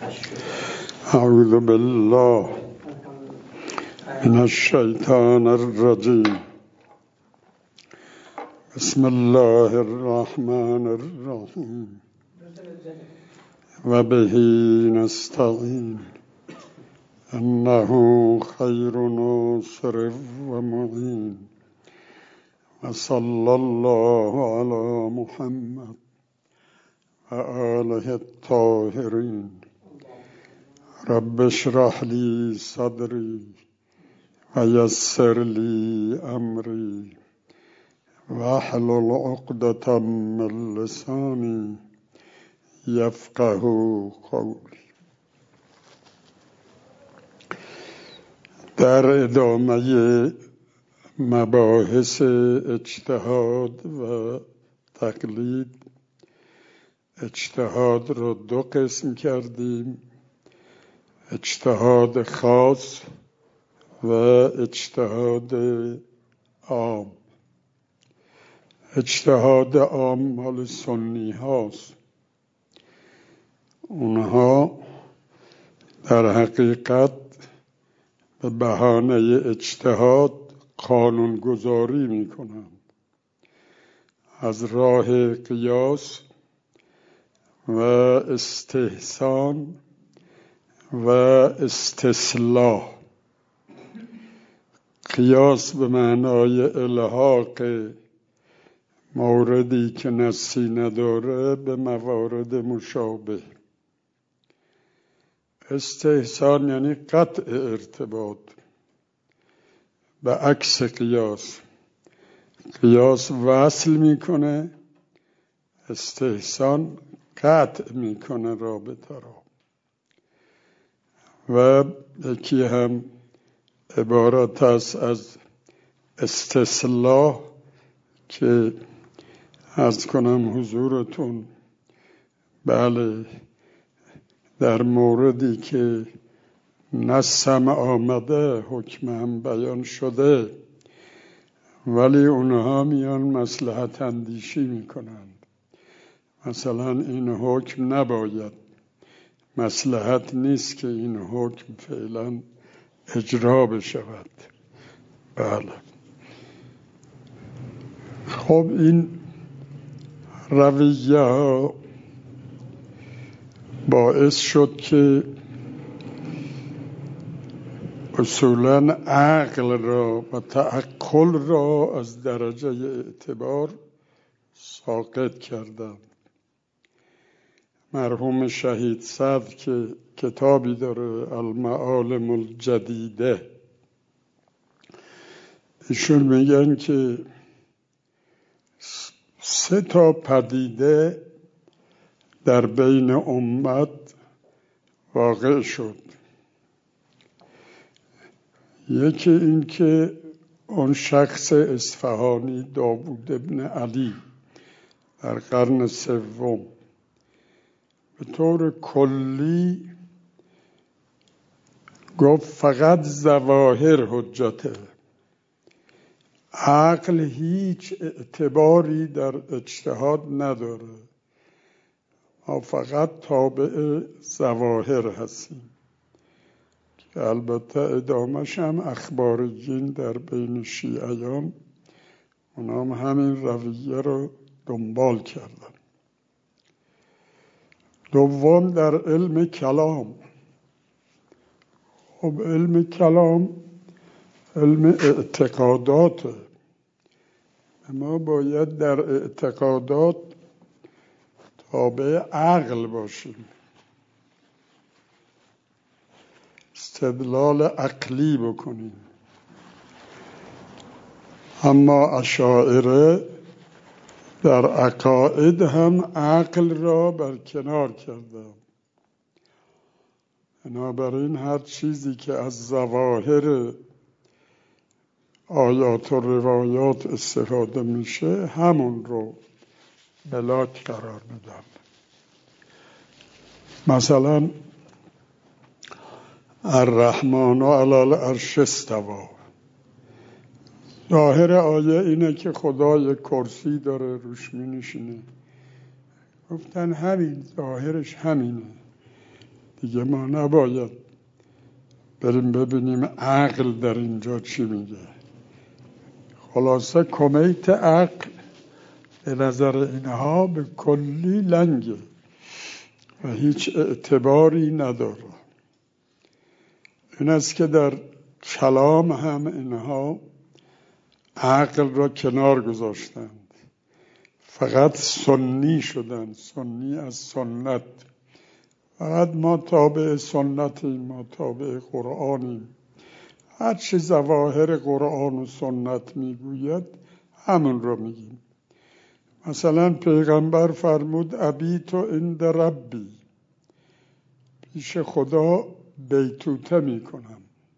اعوذ بالله من الشیطان الرجیم. بسم الله الرحمن الرحیم و به نستعین انه خیر ناصر و معین و صلی الله علی محمد و آله الطاهرین. رب اشرح لی صدری و یسر لی امری واحلل عقدة من لسانی یفقهوا قولی. در ادامه مباحث اجتهاد و تقلید، اجتهاد را دو قسم کردیم: اجتهاد خاص و اجتهاد عام. اجتهاد عام مال سنی هاست. اونها در حقیقت به بهانه اجتهاد قانونگذاری میکنند از راه قیاس و استحسان و استصلاح. قیاس به معنای الحاق موردی که نصی نداره به موارد مشابه. استحسان یعنی قطع ارتباط، به عکس قیاس. قیاس وصل میکنه، استحسان قطع میکنه رابطه را. و یکی هم عبارت است از استصلاح که عرض کنم حضورتون، بله، در موردی که نصم آمده، حکم هم بیان شده، ولی اونها میان مصلحت اندیشی میکنند. مثلا این حکم نباید، مصلحت نیست که این حکم فعلا اجرا بشود. بله. خب این رویه ها باعث شد که اصولاً عقل را و تعقل را از درجه اعتبار ساقط کردند. مرحوم شهید صدر که کتابی داره المعالم الجدیده، ایشون میگن که 3 پدیده در بین امت واقع شد. یکی این که اون شخص اصفهانی داوود ابن علی در قرن 3 به طور کلی گفت فقط ظواهر حجته، عقل هیچ اعتباری در اجتهاد نداره، ما فقط تابع ظواهر هستیم. که البته ادامش هم اخباریین در بین شیعیان اونام همین رویه رو دنبال کردن. دوم در علم کلام. خب علم کلام علم اعتقاداته، ما باید در اعتقادات تابع عقل باشیم، استدلال عقلی بکنیم. اما اشاعره در عقاید هم عقل را برکنار کردند. بنابراین هر چیزی که از ظواهر آیات و روایات استفاده میشه همون رو بلاک قرار میدن. مثلا الرحمن علی العرش استوی، ظاهر آیه اینه که خدا یک کرسی داره روش می نشینه. گفتن همین ظاهرش همینه. دیگه ما نباید بریم ببینیم عقل در اینجا چی میگه. خلاصه کمیت عقل به نظر اینها به کلی لنگه و هیچ اعتباری نداره. این است که در کلام هم اینها عقل را کنار گذاشتند، فقط سنی شدند، سنی از سنت. فقط ما تابع سنتیم، ما تابع قرآنیم. هر چی ظواهر قرآن و سنت میگوید همون رو میگیم. مثلا پیغمبر فرمود ابیت عند ربی، پیش خدا بیتوته میکنم،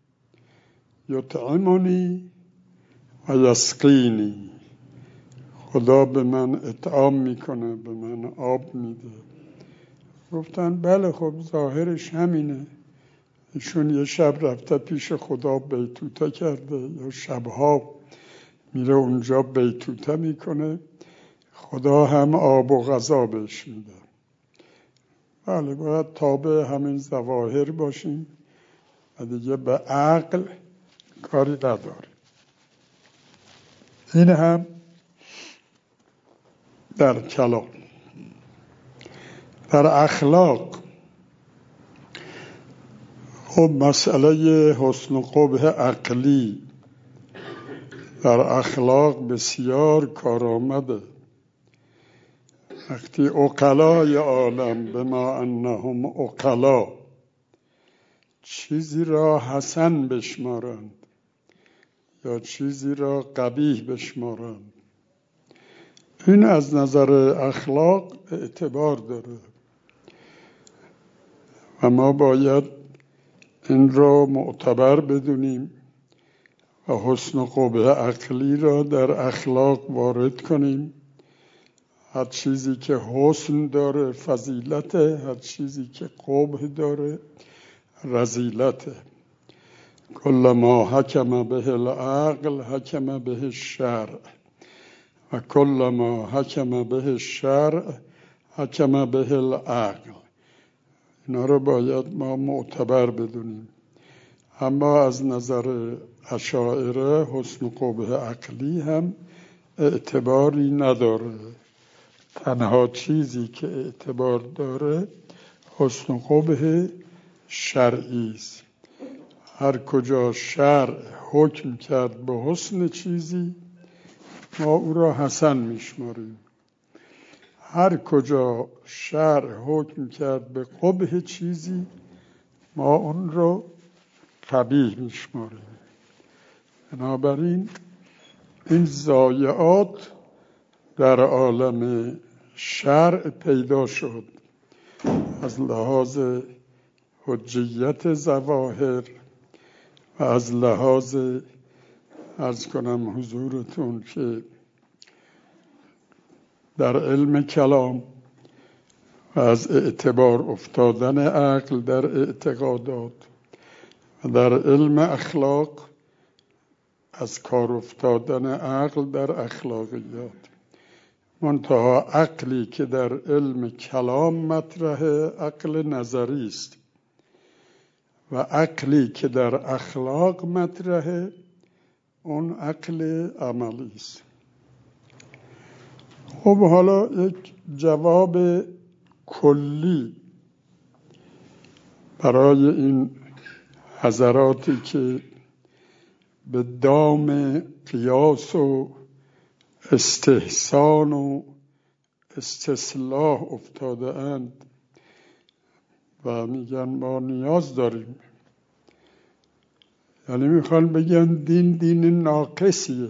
یطعمنی و یسقینی، خدا به من اطعام میکنه، به من آب میده. گفتن بله خب ظاهرش همینه. ایشون یه شب رفته پیش خدا بیتوته کرده، یا شبها میره اونجا بیتوته میکنه، خدا هم آب و غذا بهش میده. بله باید تابع همین ظواهر باشیم و دیگه به عقل کاری نداره. این هم در کلام. در اخلاق خب مسئله حسن و قبح عقلی در اخلاق بسیار کارآمده. وقتی عقلای عالم بما انهم عقلا چیزی را حسن بشمارند یا چیزی را قبیح بشمارند، این از نظر اخلاق اعتبار داره و ما باید این را معتبر بدونیم و حسن و قبح عقلی را در اخلاق وارد کنیم. هر چیزی که حسن داره فضیلته، هر چیزی که قبح داره رذیلته. کل ما حکم به العقل حکم به الشرع و کل ما حکم به الشرع حکم به العقل. اینا رو باید ما معتبر بدونیم. اما از نظر اشاعره حسن و قبح عقلی هم اعتباری نداره. تنها چیزی که اعتبار داره حسن و قبح شرعی است. هر کجا شرع حکم کرد به حسن چیزی ما او را حسن میشماریم. هر کجا شرع حکم کرد به قبح چیزی ما اون رو قبیح میشماریم. بنابراین این ضایعات در عالم شرع پیدا شد از لحاظ حجیت ظواهر و از لحاظ عرض کنم حضورتون که در علم کلام و از اعتبار افتادن عقل در اعتقادات و در علم اخلاق از کار افتادن عقل در اخلاقیات. منتها عقلی که در علم کلام مطرحه عقل نظری است و عقلی که در اخلاق مطرحه اون عقل عملی است. خب حالا یک جواب کلی برای این حضراتی که به دام قیاس و استحسان و استصلاح افتاده اند و میگن ما نیاز داریم، یعنی میخوان بگن دین ناقصیه.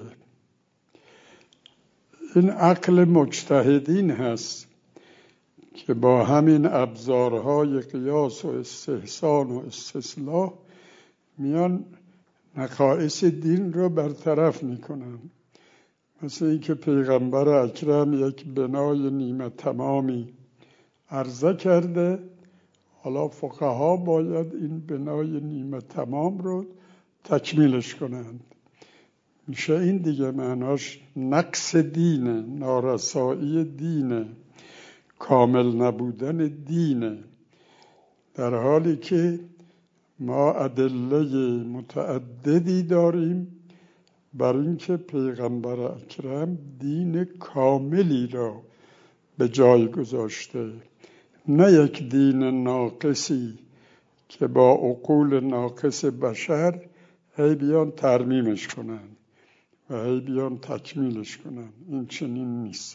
این عقل مجتهدین هست که با همین ابزارهای قیاس و استحسان و استصلاح میان نقائص دین رو برطرف میکنن. مثل این که پیغمبر اکرم یک بنای نیمه تمامی عرضه کرده، حالا فقها باید این بنای نیمه تمام رو تکمیلش کنند. میشه این دیگه معناش نقص دینه، نارسایی دینه، کامل نبودن دینه. در حالی که ما ادله متعددی داریم بر اینکه پیغمبر اکرم دین کاملی را به جای گذاشته، نه یک دین ناقصی که با عقول ناقص بشر هی بیان ترمیمش کنن و هی بیان تکمیلش کنن. این چنین نیست.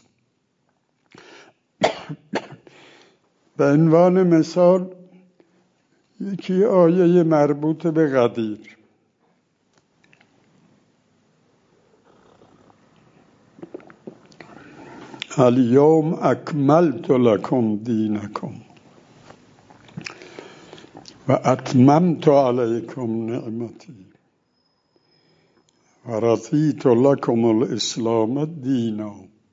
به عنوان مثال یکی آیه مربوط به غدیر. الیوم اکملت لکم دینکم و اتممت علیکم نعمتی و رضیت لکم الاسلام دینا.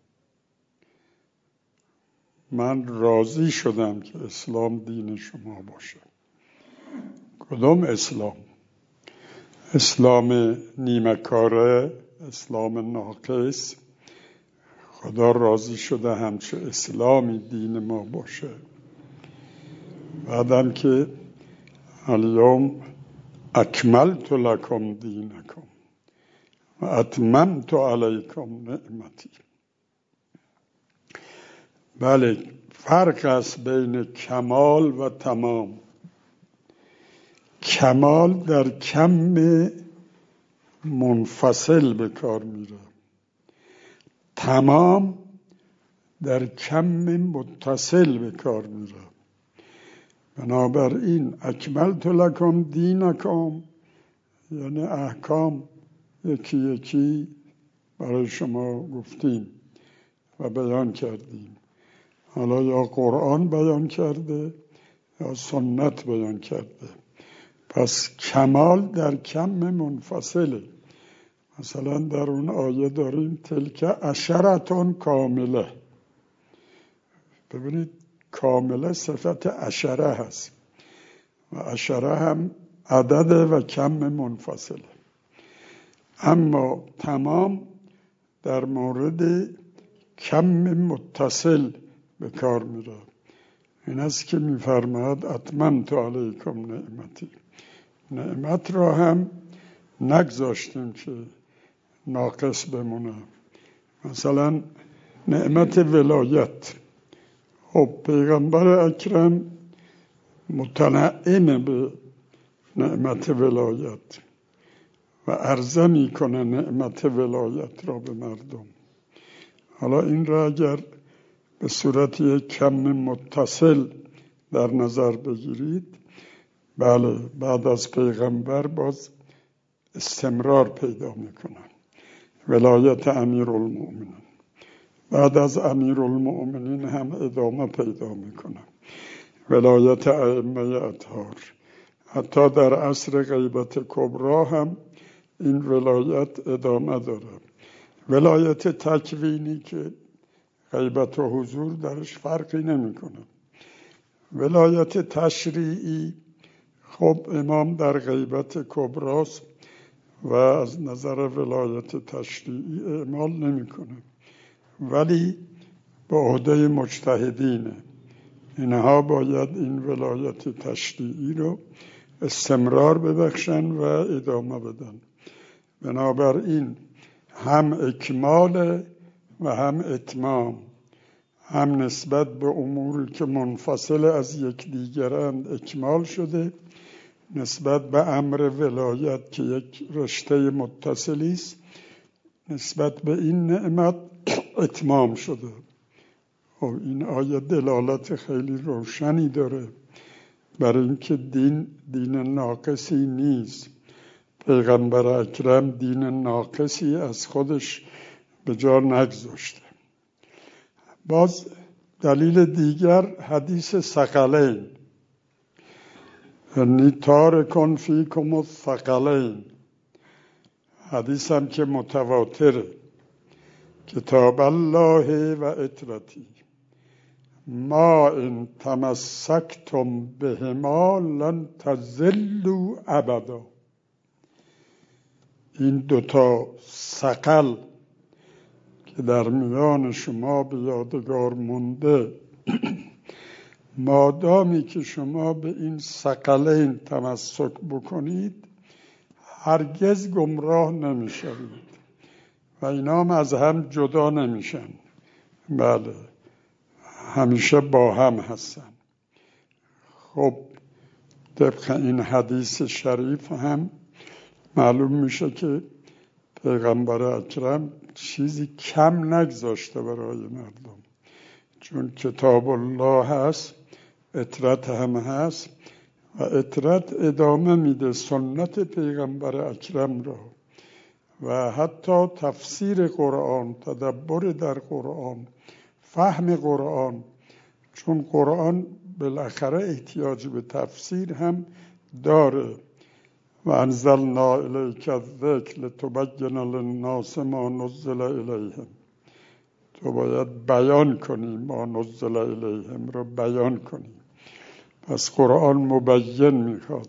من راضی شدم که اسلام دین شما باشه. کدام اسلام؟ اسلام نیمه‌کاره، اسلام ناقص؟ خدا راضی شده همچه اسلامی دین ما باشه. بعدم که الیوم اکملت لکم دینکم و اتممت علیکم نعمتی. بله، فرق است بین کمال و تمام. کمال در کم منفصل به کار میره، تمام در کم متصل به کار میره. بنابراین اکملت لکم دینکم یعنی احکام یکی یکی برای شما گفتیم و بیان کردیم. حالا یا قرآن بیان کرده یا سنت بیان کرده. پس کمال در کم منفصله. مثلا در اون آیه داریم تلک عشرتون کامله. ببینید کامله صفت عشره هست و عشره هم عدد و کم منفصله. اما تمام در مورد کم متصل به کار میره. این است که میفرماید اتممت علیکم نعمتی. نعمت را هم نگذاشتیم که ناقص بمونه. مثلا نعمت ولایت. خب پیغمبر اکرم متنعم به نعمت ولایت و عرضه میکنه نعمت ولایت را به مردم. حالا این را اگر به صورت یک کم متصل در نظر بگیرید، بله بعد از پیغمبر باز استمرار پیدا میکنن. ولایت امیرالمؤمنین بعد از امیرالمؤمنین هم ادامه پیدا میکنن. ولایت ائمه اطهار، حتی در عصر غیبت کبری هم این ولایت ادامه داره. ولایت تکوینی که غیبت و حضور درش فرقی نمیکنه. ولایت تشریعی، خب امام در غیبت کبراست و از نظر ولایت تشریعی اعمال نمیکنه، ولی به عهده مجتهدینه. اینها باید این ولایت تشریعی رو استمرار ببخشن و ادامه بدن. بنابراین هم اکمال و هم اتمام، هم نسبت به اموری که منفصل از یکدیگرند اکمال شده، نسبت به امر ولایت که یک رشته متصلی است نسبت به این نعمت اتمام شده. خب این آیه دلالت خیلی روشنی داره برای اینکه دین ناقصی نیست. پیغمبر اکرم دین ناقصی از خودش به جا نگذاشته. باز دلیل دیگر حدیث ثقلین، یعنی تارکن فیکم الثقلین، حدیث هم که متواتره، کتاب الله و اطرتی ما ان تمسکتم بهما لن تضلوا ابدا. این دوتا ثقل که در میان شما به یادگار مونده مادامی که شما به این ثقلین تمسک بکنید هرگز گمراه نمیشوید و اینا هم از هم جدا نمیشن. بله، همیشه با هم هستن. خب طبق این حدیث شریف هم معلوم میشه که پیغمبر اکرم چیزی کم نگذاشته برای مردم، چون کتاب الله هست، اطرت هم هست و اطرت ادامه میده سنت پیغمبر اکرم را و حتی تفسیر قرآن، تدبر در قرآن، فهم قرآن، چون قرآن بالاخره احتیاج به تفسیر هم داره. و انزلنا الیک الذکر لتبین للناس ما نزل الیهم. تو باید بیان کنی، ما نزل الیهم رو بیان کنی. پس قرآن مبین میخواد.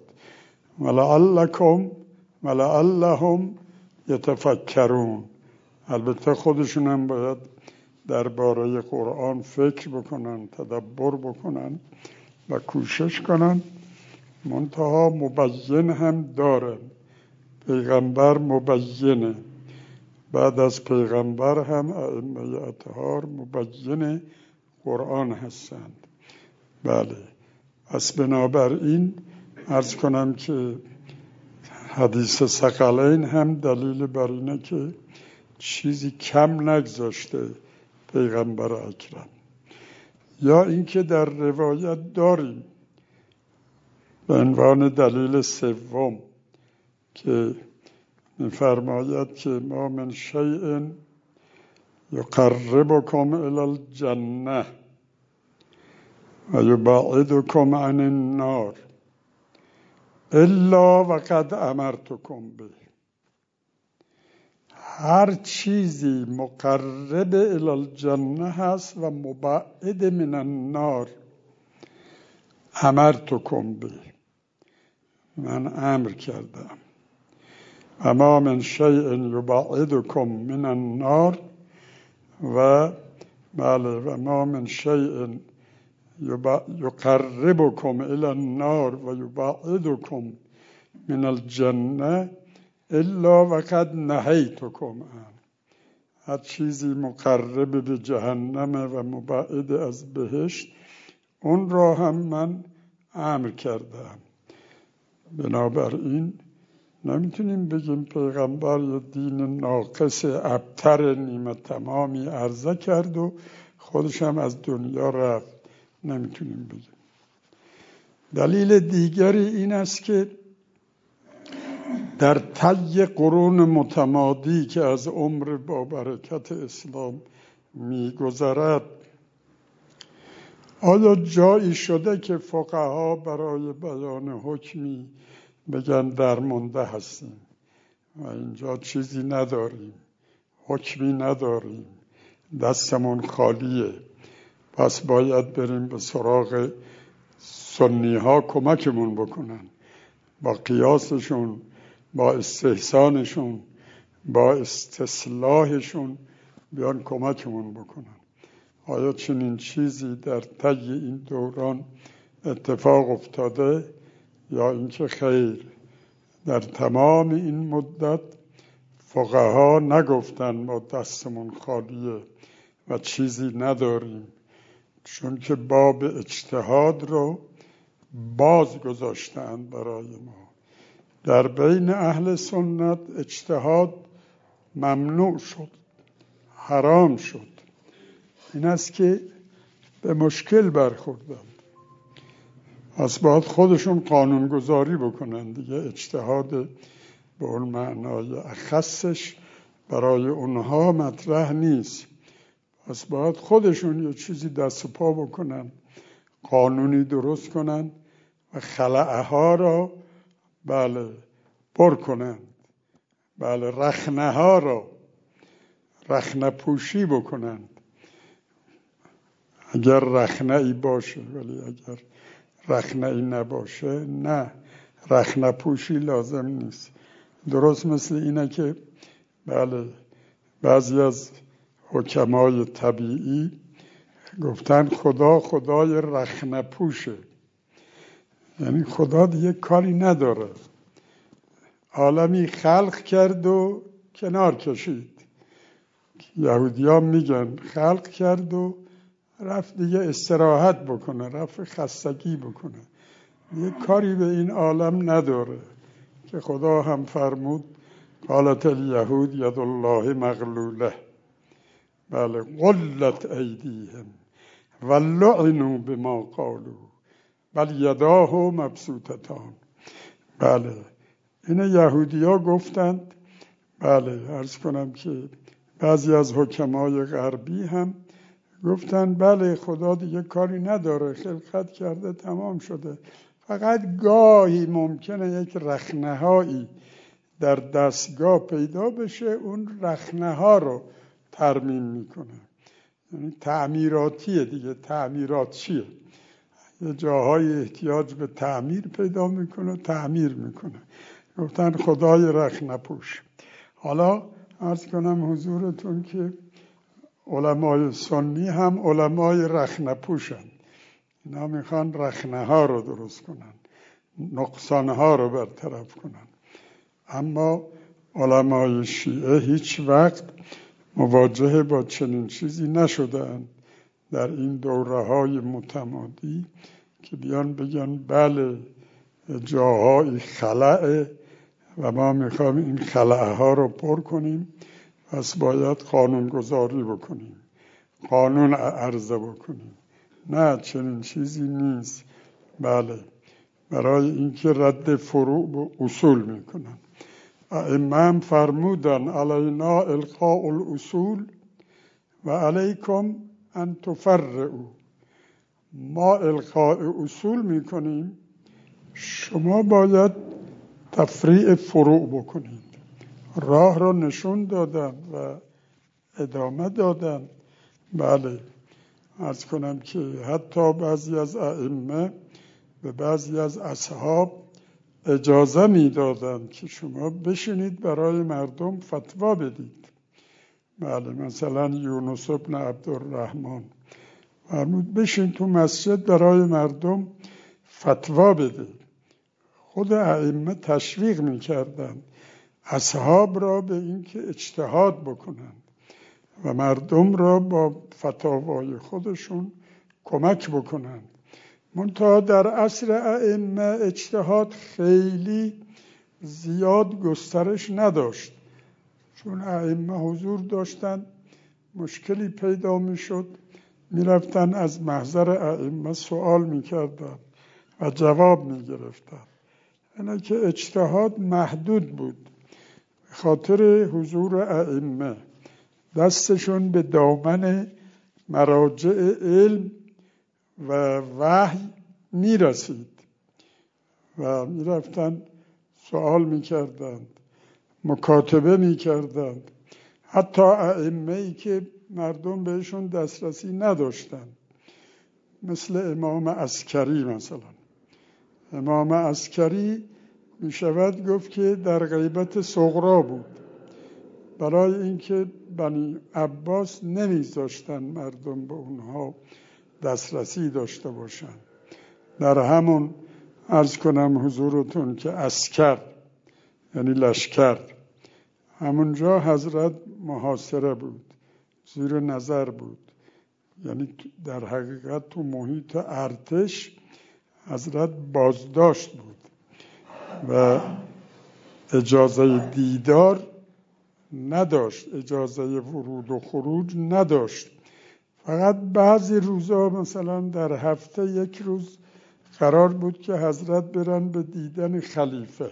ولعلهم یتفکرون. البته خودشون هم باید درباره قرآن فکر بکنن، تدبر بکنن و کوشش کنن. منتها مبین هم داره، پیغمبر مبینه، بعد از پیغمبر هم ائمه اطهار مبین قرآن هستند. بله، پس بنابراین عرض کنم که حدیث ثقلین هم دلیل بر اینه که چیزی کم نگذاشته پیغمبر اکرم. یا اینکه در روایت داریم به عنوان دلیل سوم که می‌فرماید که ما من شیء یقربکم الی الجنه و یبعدکم عن النار الا وقد امرتکم به. هر چیزی مقرب الی الجنه هست و مبعد من النار امرتکم به، من امر کردم. اما من شیء یبعدکم من النار و ما من شیء یقربکم الی النار و یبعدکم من الجنه الا وقد نهیتکم عنه. هر چیزی مقرب به جهنم و مبعد از بهشت اون را هم من امر کردم. بنابراین نمیتونیم بگیم پیغمبر یه دین ناقص ابتر نیمه تمامی عرضه کرد و خودش هم از دنیا رفت. نمیتونیم بگیم. دلیل دیگری این است که در طی قرون متمادی که از عمر با برکت اسلام میگذرد، آیا جایی شده که فقها برای بیان حکمی بگن درمانده هستیم و اینجا چیزی نداریم، حکمی نداریم، دستمون خالیه، پس باید بریم به سراغ سنی ها کمکمون بکنن، با قیاسشون، با استحسانشون، با استصلاحشون بیان کمکمون بکنن؟ آیا چنین چیزی در طی این دوران اتفاق افتاده یا اینکه خیر؟ در تمام این مدت فقها نگفتن ما دستمون خالیه و چیزی نداریم، چون که باب اجتهاد رو باز گذاشتن برای ما. در بین اهل سنت اجتهاد ممنوع شد، حرام شد. این است که به مشکل برخوردن. پس باید خودشون قانونگذاری بکنن دیگه. اجتهاد به اون معنای اخصش برای اونها مطرح نیست. پس باید خودشون یه چیزی دست و پا بکنن، قانونی درست کنن و خلأها را پر کنن. رخنه ها را رخنه پوشی بکنن، اگر رخنه ای باشه. ولی اگر رخنه ای نباشه نه، رخنه پوشی لازم نیست. درست مثل اینه که بعضی از حکمای طبیعی گفتن خدا خدای رخنه پوشه، یعنی خدا دیگه کاری نداره، عالمی خلق کرد و کنار کشید. یهودی‌ها میگن خلق کرد و رفت دیگه استراحت بکنه، رفت خستگی بکنه، یه کاری به این عالم نداره. که خدا هم فرمود قالت الیهود ید الله مغلوله، بله، غلت ایدیهم و لعنوا بما قالوا بل یداه مبسوطتان. بله، این یهودی‌ها گفتند. بله، عرض کنم که بعضی از حکمای غربی هم گفتن بله خدا دیگه کاری نداره، خلقت کرده تمام شده، فقط گاهی ممکنه یک رخنه‌هایی در دستگاه پیدا بشه، اون رخنه‌ها رو ترمیم میکنه. یعنی تعمیراتیه دیگه. تعمیرات چیه؟ یه جاهای احتیاج به تعمیر پیدا میکنه، تعمیر میکنه. گفتن خدای رخنه پوش. حالا عرض کنم حضورتون که علمای سنی هم علمای رخنه پوشن. اینا میخوان رخنه ها رو درست کنن، نقصان ها رو برطرف کنن. اما علمای شیعه هیچ وقت مواجه با چنین چیزی نشدن در این دوره های متمادی که بیان بگن بله جاهای خلأه و ما میخوایم این خلأ ها رو پر کنیم، پس باید قانون گذاری بکنیم، قانون عرضه بکنیم. نه، چنین چیزی نیست. بله، برای اینکه رد فروع به اصول میکنن. ائمه هم فرمودن علینا القاء الاصول و علیکم ان تفرعوا. ما القاء اصول میکنیم، شما باید تفریع فروع بکنید. راه رو نشون دادن و ادامه دادن. بله، عرض کنم که حتی بعضی از ائمه به بعضی از اصحاب اجازه میدادند که شما بشینید برای مردم فتوا بدید. بله، مثلا یونس ابن عبدالرحمن فرمود بشین تو مسجد برای مردم فتوا بده. خود ائمه تشویق میکردند اصحاب را به اینکه اجتهاد بکنند و مردم را با فتاوای خودشون کمک بکنند. منتها در عصر ائمه اجتهاد خیلی زیاد گسترش نداشت، چون ائمه حضور داشتن مشکلی پیدا میشد، میرفتن از محضر ائمه سوال میکردن و جواب میگرفتن. یعنی که اجتهاد محدود بود. خاطر حضور ائمه دستشون به دامن مراجع علم و وحی میرسید و میرفتن سوال میکردند، مکاتبه میکردند. حتی ائمه‌ای که مردم بهشون دسترسی نداشتن، مثل امام عسکری. مثلا امام عسکری میشود گفت که در غیبت صغرا بود، برای اینکه بنی عباس نمیذاشتن مردم به اونها دسترسی داشته باشن. در همون عرض کنم حضورتون که عسکر یعنی لشکر، همونجا حضرت محاصره بود، زیر نظر بود. یعنی در حقیقت تو محیط ارتش حضرت بازداشت بود و اجازه دیدار نداشت، اجازه ورود و خروج نداشت. فقط بعضی روزا مثلا در هفته یک روز قرار بود که حضرت برن به دیدن خلیفه،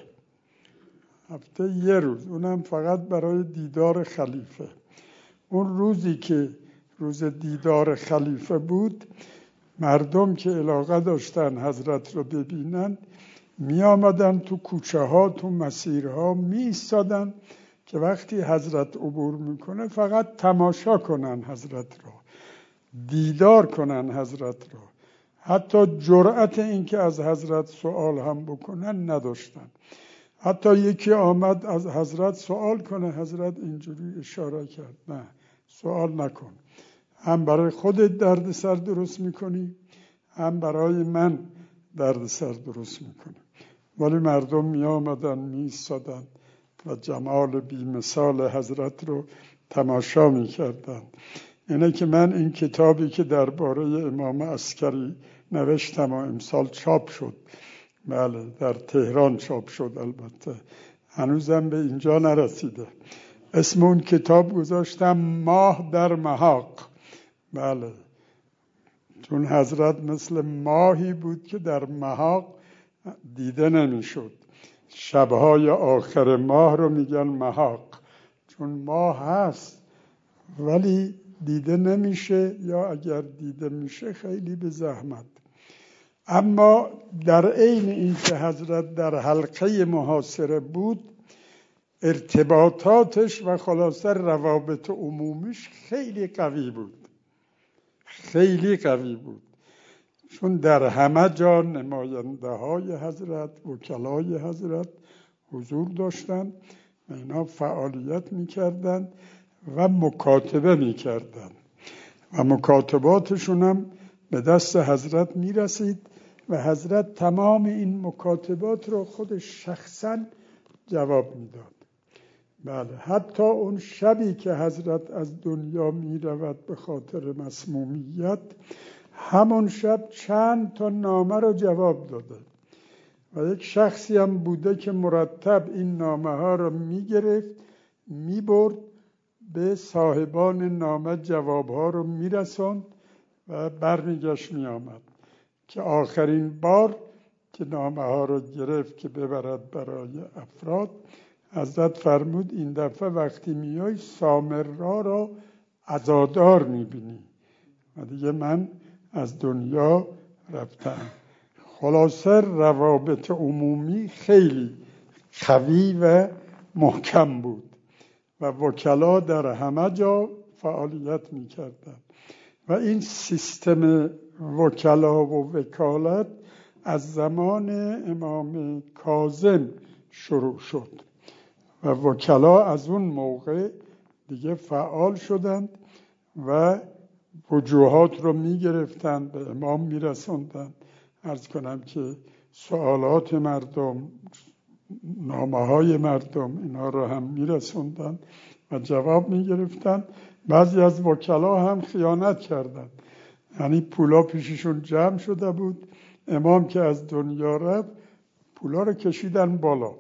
هفته یه روز، اونم فقط برای دیدار خلیفه. اون روزی که روز دیدار خلیفه بود، مردم که علاقه داشتن حضرت رو ببینن می آمدن تو کوچه ها، تو مسیرها می ایستادن که وقتی حضرت عبور میکنه فقط تماشا کنن حضرت رو، دیدار کنن حضرت رو. حتی جرأت این که از حضرت سوال هم بکنن نداشتن. حتی یکی آمد از حضرت سوال کنه، حضرت اینجوری اشاره کرد نه، سوال نکن. هم برای خودت دردسر درست میکنی، هم برای من دردسر درست میکنی. ولی مردم می آمدن می ایستادن و جمال بی‌مثال حضرت رو تماشا می کردن. اینه که من این کتابی که درباره امام عسکری نوشتم و امسال چاپ شد، بله در تهران چاپ شد، البته هنوزم به اینجا نرسیده. اسم اون کتاب گذاشتم ماه در محاق. بله، چون حضرت مثل ماهی بود که در محاق دیده نمیشد. شبهای آخر ماه رو میگن محاق، چون ماه هست ولی دیده نمیشه، یا اگر دیده میشه خیلی به زحمت. اما در عین این که حضرت در حلقه محاصره بود، ارتباطاتش و خلاصه روابط عمومیش خیلی قوی بود، خیلی قوی بود. چون در همه جا نماینده های حضرت، وکلای حضرت حضور داشتند و اینا فعالیت میکردند و مکاتبه میکردند و مکاتباتشون هم به دست حضرت میرسید و حضرت تمام این مکاتبات رو خودش شخصا جواب میداد. بله، حتی اون شبی که حضرت از دنیا میرود به خاطر مسمومیت، همون شب چند تا نامه رو جواب داده و یک شخصی هم بوده که مرتب این نامه ها رو میگرفت میبرد به صاحبان نامه، جواب ها رو میرسوند و برمیگشت میآمد، که آخرین بار که نامه ها رو گرفت که ببرد برای افراد، حضرت فرمود این دفعه وقتی میای سامرا را عزادار میبینی و دیگه من از دنیا رفتم. خلاصه روابط عمومی خیلی قوی و محکم بود و وکلا در همه جا فعالیت میکردن و این سیستم وکلا و وکالت از زمان امام کاظم شروع شد و وکلا از اون موقع دیگه فعال شدند و وجوهات رو میگرفتند به امام میرسوندند. عرض کنم که سوالات مردم، نامه های مردم، اینا رو هم میرسوندند و جواب میگرفتند. بعضی از وکلا هم خیانت کردند، یعنی پولا پیششون جمع شده بود، امام که از دنیا رفت پولا رو کشیدن بالا.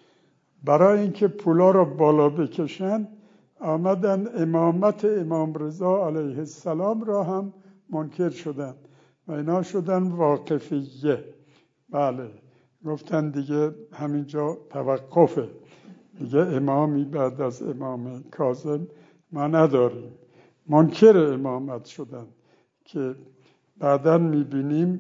برای اینکه پولا رو بالا بکشن آمدن امامت امام رضا علیه السلام را هم منکر شدند و اینا شدن واقفیه. بله، گفتن دیگه همینجا توقفه، دیگه امامی بعد از امام کاظم ما نداریم. منکر امامت شدن که بعداً میبینیم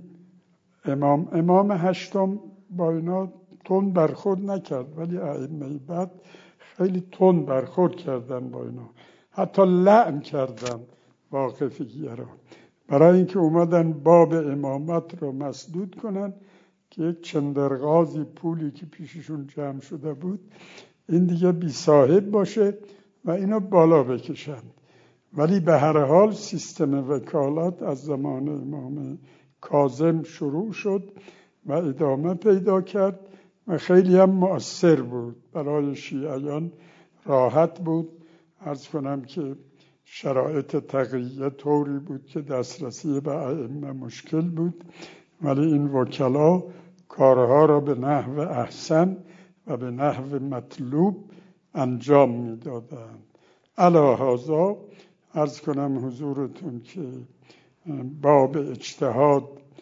امام هشتم با اینا تند برخورد نکرد، ولی ائمه بعد خیلی تند برخورد کردن با اینا، حتی لعن کردن واقفیه را، برای اینکه اومدن باب امامت رو مسدود کنن که یک چندرغازی پولی که پیششون جمع شده بود این دیگه بی صاحب باشه و اینو بالا بکشن. ولی به هر حال سیستم وکالت از زمان امام کاظم شروع شد و ادامه پیدا کرد و خیلی هم مؤثر بود. برای شیعیان راحت بود. عرض کنم که شرایط تقیه طوری بود که دسترسی به ائمه مشکل بود، ولی این وکلا کارها را به نحو احسن و به نحو مطلوب انجام میدادند. علی هذا عرض کنم حضورتون که باب اجتهاد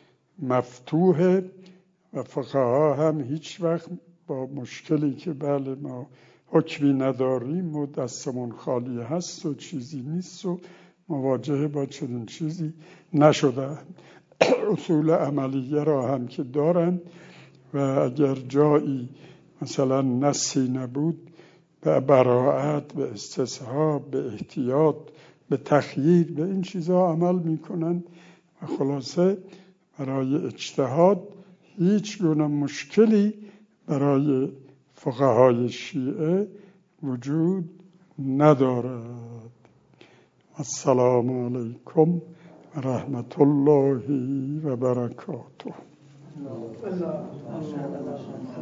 مفتوحه و فقها هم هیچ وقت با مشکلی که بله ما حکمی نداریم و دستمون خالی هست و چیزی نیست و مواجهه با چنین چیزی نشده. اصول عملیه را هم که دارن و اگر جایی مثلا نصی نبود به براءت، به استصحاب، به احتیاط، به تخییر، به این چیزها عمل میکنن و خلاصه برای اجتهاد هیچ گونه مشکلی برای فقهای شیعه وجود ندارد. السلام علیکم و رحمت الله و برکاته.